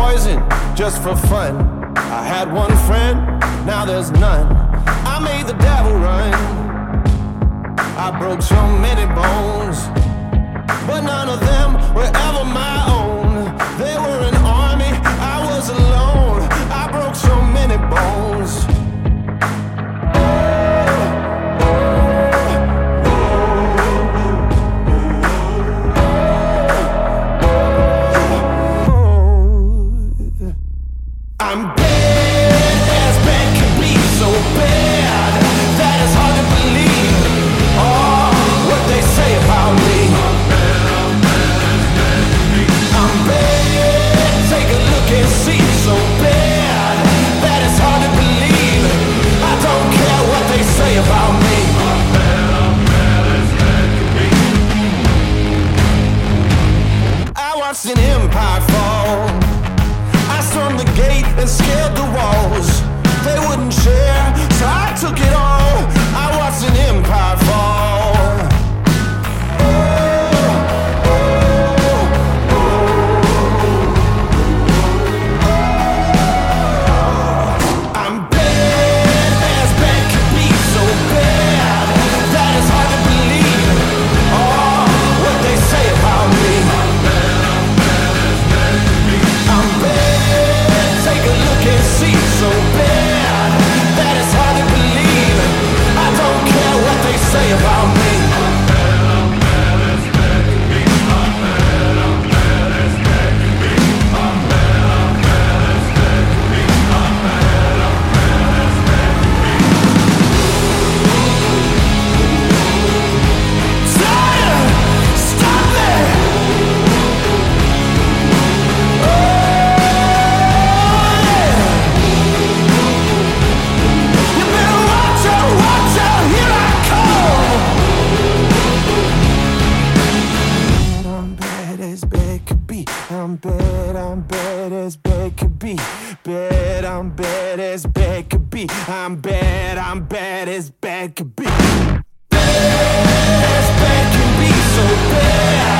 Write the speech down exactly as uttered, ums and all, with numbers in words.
poison just for fun. I had one friend, now there's none. I made the devil run. I broke so many bones, but none of them were ever my own. They were an army, I was alone. I broke so many bones. I'm bad as bad can be, so bad that it's hard to believe. Oh, what they say about me. I'm bad, take a look and see. So bad that it's hard to believe. I don't care what they say about me. I watched an empire fall. I stormed the gate and scaled the walls. They wouldn't share, so I took it all. I watched an empire fall. Oh, oh, oh, oh. I'm bad as bad can be, so bad that it's hard to believe. Oh, what they say about me. I'm bad, take a look and see. So bad that it's hard to believe. I don't care what they say about me. I'm bad, I'm bad as bad could be. Bad, I'm bad as bad could be. I'm bad, I'm bad as bad could be. Bad as bad can be, so bad.